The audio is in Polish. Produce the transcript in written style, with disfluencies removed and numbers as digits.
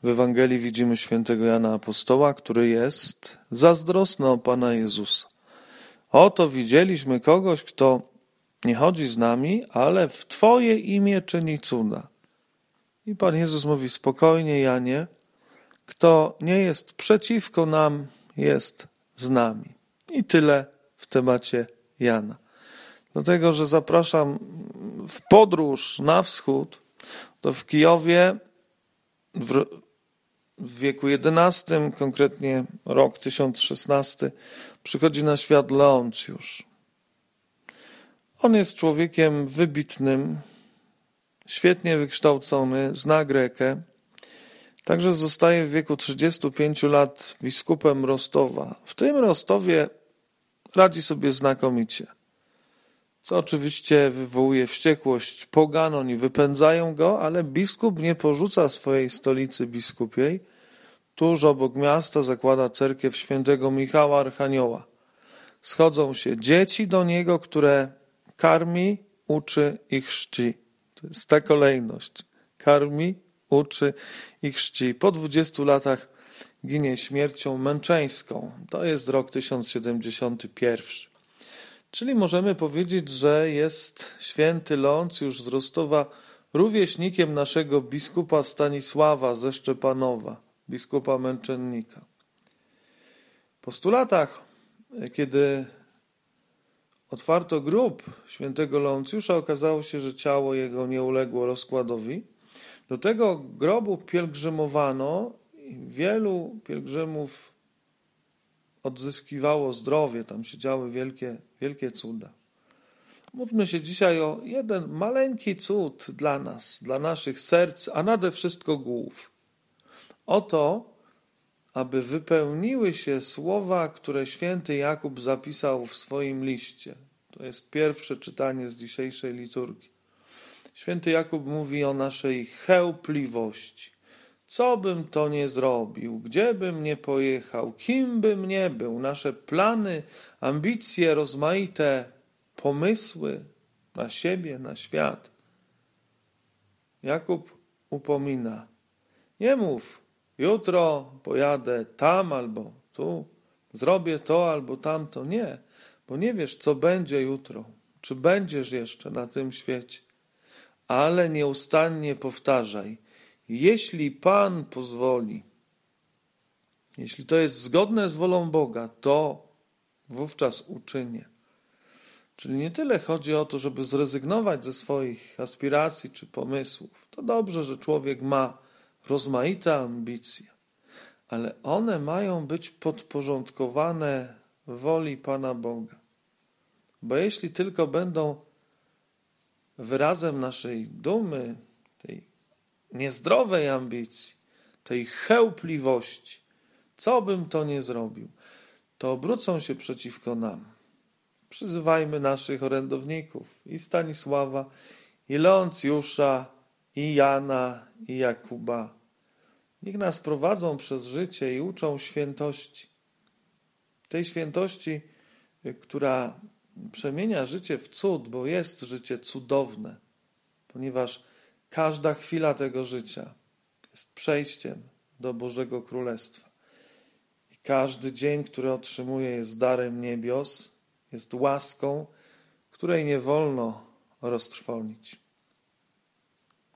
W Ewangelii widzimy świętego Jana Apostoła, który jest zazdrosny o Pana Jezusa. Oto widzieliśmy kogoś, kto nie chodzi z nami, ale w Twoje imię czyni cuda. I Pan Jezus mówi: spokojnie, Janie, kto nie jest przeciwko nam, jest z nami. I tyle w temacie Jana. Dlatego, że zapraszam w podróż na wschód, to w Kijowie w wieku XI, konkretnie rok 1016, przychodzi na świat Leoncjusz. On jest człowiekiem wybitnym, świetnie wykształcony, zna Grekę. Także zostaje w wieku 35 lat biskupem Rostowa. W tym Rostowie radzi sobie znakomicie, co oczywiście wywołuje wściekłość poganon i wypędzają go, ale biskup nie porzuca swojej stolicy biskupiej. Tuż obok miasta zakłada cerkiew świętego Michała Archanioła. Schodzą się dzieci do niego, które karmi, uczy i chrzci. To jest ta kolejność. Karmi, uczy i chrzci. Po 20 latach ginie śmiercią męczeńską. To jest rok 1071. Czyli możemy powiedzieć, że jest święty Leoncjusz z Rostowa rówieśnikiem naszego biskupa Stanisława ze Szczepanowa, biskupa męczennika. Po 100 latach, kiedy otwarto grób świętego Leoncjusza, okazało się, że ciało jego nie uległo rozkładowi. Do tego grobu pielgrzymowano i wielu pielgrzymów odzyskiwało zdrowie. Tam się działy wielkie cuda. Módlmy się dzisiaj o jeden maleńki cud dla nas, dla naszych serc, a nade wszystko głów. O to, aby wypełniły się słowa, które święty Jakub zapisał w swoim liście. To jest pierwsze czytanie z dzisiejszej liturgii. Święty Jakub mówi o naszej chełpliwości. Co bym to nie zrobił, gdzie bym nie pojechał, kim bym nie był, nasze plany, ambicje, rozmaite pomysły na siebie, na świat. Jakub upomina: nie mów, jutro pojadę tam albo tu, zrobię to albo tamto. Nie, bo nie wiesz, co będzie jutro, czy będziesz jeszcze na tym świecie. Ale nieustannie powtarzaj: jeśli Pan pozwoli, jeśli to jest zgodne z wolą Boga, to wówczas uczynię. Czyli nie tyle chodzi o to, żeby zrezygnować ze swoich aspiracji czy pomysłów. To dobrze, że człowiek ma rozmaite ambicje, ale one mają być podporządkowane woli Pana Boga. Bo jeśli tylko będą wyrazem naszej dumy, tej niezdrowej ambicji, tej chełpliwości, co bym to nie zrobił, to obrócą się przeciwko nam. Przyzywajmy naszych orędowników, i Stanisława, i Leoncjusza, i Jana, i Jakuba. Niech nas prowadzą przez życie i uczą świętości. Tej świętości, która przemienia życie w cud, bo jest życie cudowne, ponieważ każda chwila tego życia jest przejściem do Bożego Królestwa. I każdy dzień, który otrzymuję, jest darem niebios, jest łaską, której nie wolno roztrwonić.